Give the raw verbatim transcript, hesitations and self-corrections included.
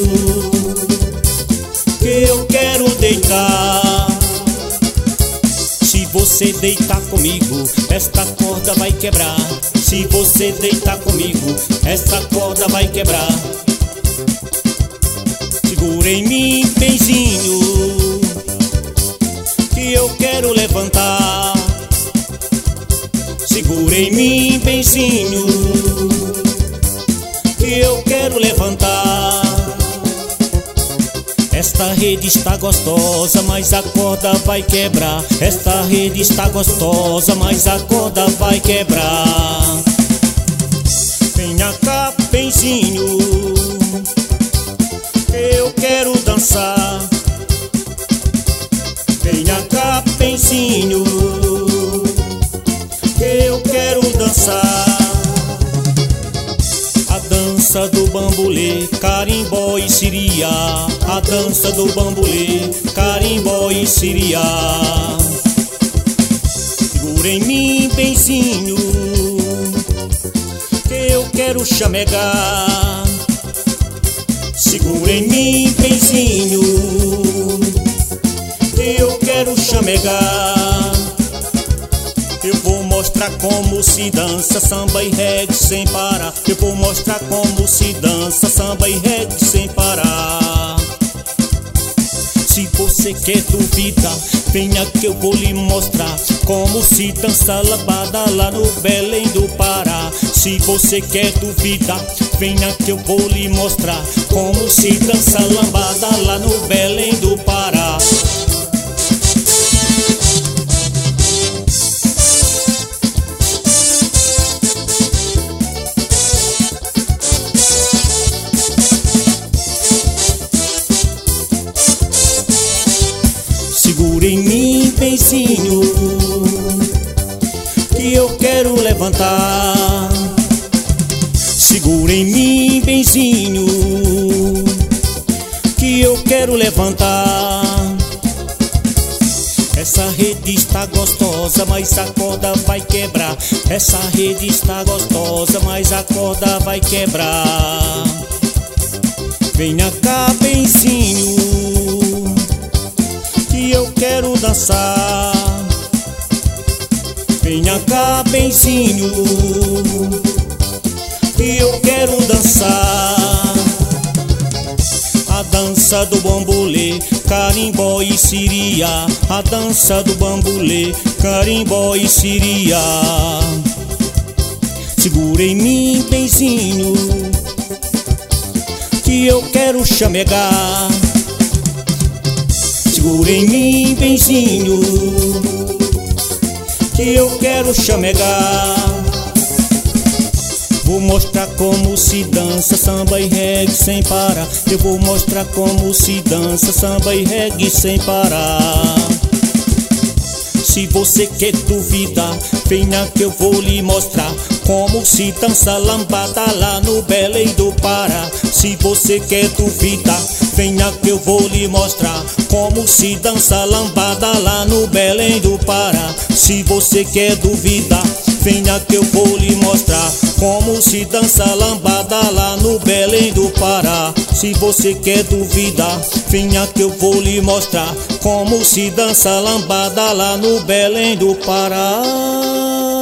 que eu quero deitar. Se você deitar comigo, esta corda vai quebrar. Se você deitar comigo, esta corda vai quebrar. Segura em mim, benzinho, que eu quero levantar. Segura em mim, benzinho, que eu quero levantar. Esta rede está gostosa, mas a corda vai quebrar. Esta rede está gostosa, mas a corda vai quebrar. Venha cá, benzinho, eu quero dançar. Venha cá, benzinho, eu quero dançar. A dança do bambolê, carimbó e siriá. A dança do bambolê, carimbó e siriá. Segura em mim, benzinho, que eu quero chamegar. Segura em mim, benzinho, que eu quero chamegar. Eu vou mostrar como se dança samba e reggae sem parar. Eu vou mostrar como se dança samba e reggae sem parar. Se você quer duvidar, venha que eu vou lhe mostrar como se dança lambada lá no Belém do Pará. Se você quer duvidar, venha que eu vou lhe mostrar como se dança lambada lá no Belém do Pará. Segura em mim, benzinho, que eu quero levantar. Segura em mim, benzinho, que eu quero levantar. Essa rede está gostosa, mas a corda vai quebrar. Essa rede está gostosa, mas a corda vai quebrar. Venha cá, benzinho, que eu quero dançar. Venha cá, benzinho, que eu quero dançar. A dança do bambolê, carimbó e siriá. A dança do bambolê, carimbó e siriá. Segura em mim, benzinho, que eu quero chamegar. Segura em mim, benzinho, que eu quero chamegar. Vou mostrar como se dança samba e reggae sem parar. Eu vou mostrar como se dança samba e reggae sem parar. Se você quer duvidar, venha que eu vou lhe mostrar como se dança lambada lá no Belém do Pará. Se você quer duvidar, venha que eu vou lhe mostrar como se dança lambada lá no Belém do Pará. Se você quer duvidar, venha que eu vou lhe mostrar como se dança lambada lá no Belém do Pará. Se você quer duvidar, venha que eu vou lhe mostrar como se dança lambada lá no Belém do Pará.